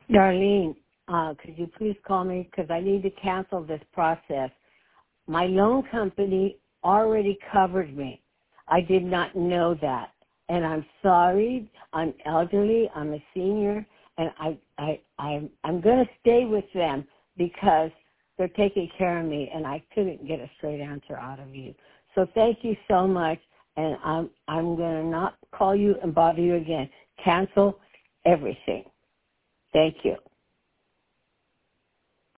Darlene, could you please call me because I need to cancel this process. My loan company already covered me. I did not know that. And I'm sorry. I'm elderly. I'm a senior. And I'm going to stay with them because they're taking care of me, and I couldn't get a straight answer out of you. So thank you so much, and I'm going to not call you and bother you again. Cancel everything. Thank you.